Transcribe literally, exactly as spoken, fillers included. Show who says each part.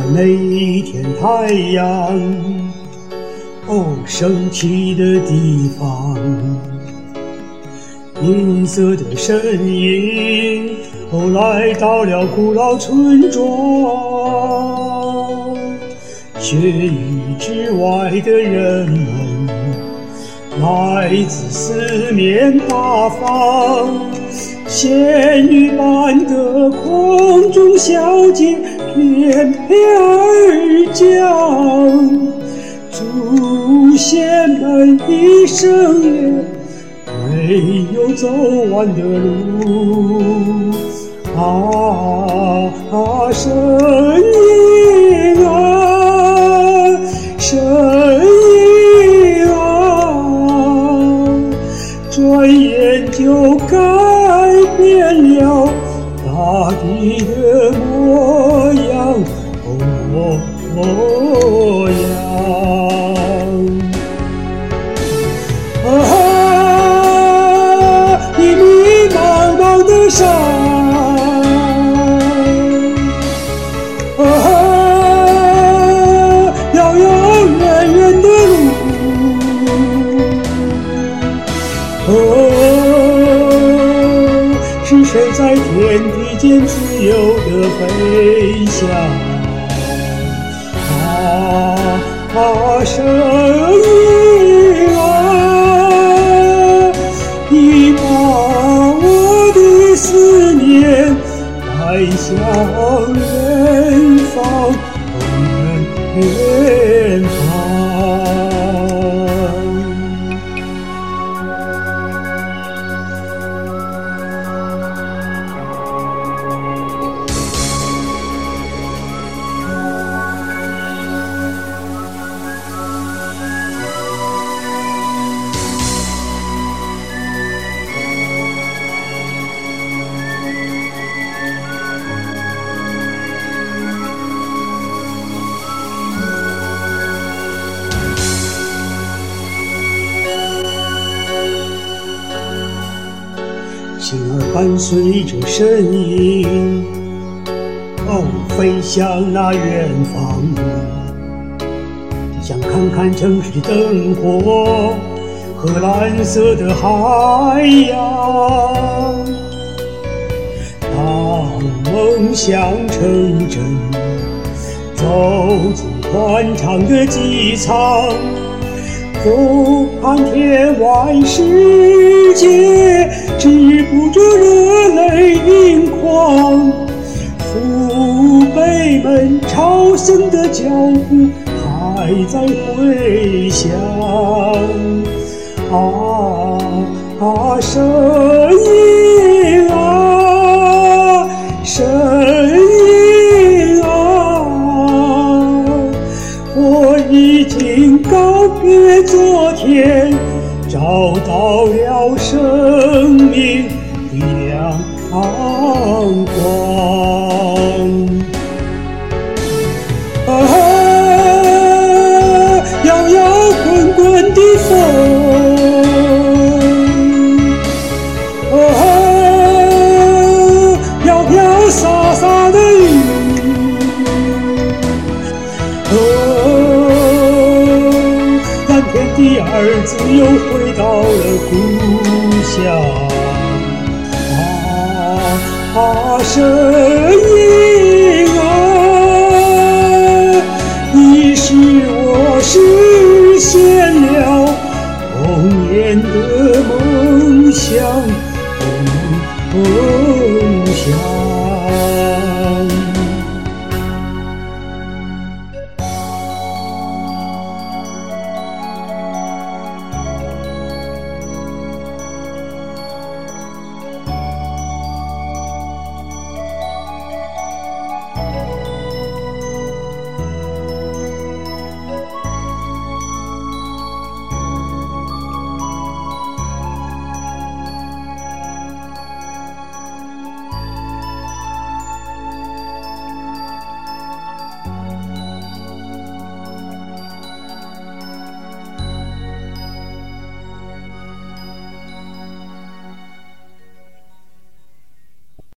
Speaker 1: 那一天太阳哦升起的地方，银色的身影哦来到了古老村庄，雪域之外的人们来自四面八方，仙女般的空中小姐翩翩而降，祖先们一生也没有走完的路啊啊，神鹰啊，神鹰啊，转眼就改变了大地的模样，哦模样。啊，迷迷茫茫的山，啊，遥遥远远的路，哦，是谁在天地间自由地飞翔？啊啊，神鹰啊，你把我的思念带向远方，远方。心儿伴随着身影，哦，飞向那远方，想看看城市灯火和蓝色的海洋。当梦想成真，走进宽敞的机舱，俯瞰天外世界，止不住热泪盈眶。父辈们朝圣的脚步还在回响，啊啊，神鹰啊，神鹰啊，我已经告别昨天，找到了生命的亮光。啊，摇摇滚滚的风，啊，飘飘洒洒的雨，哦，蓝天的儿子又回到了故乡。啊啊，神鹰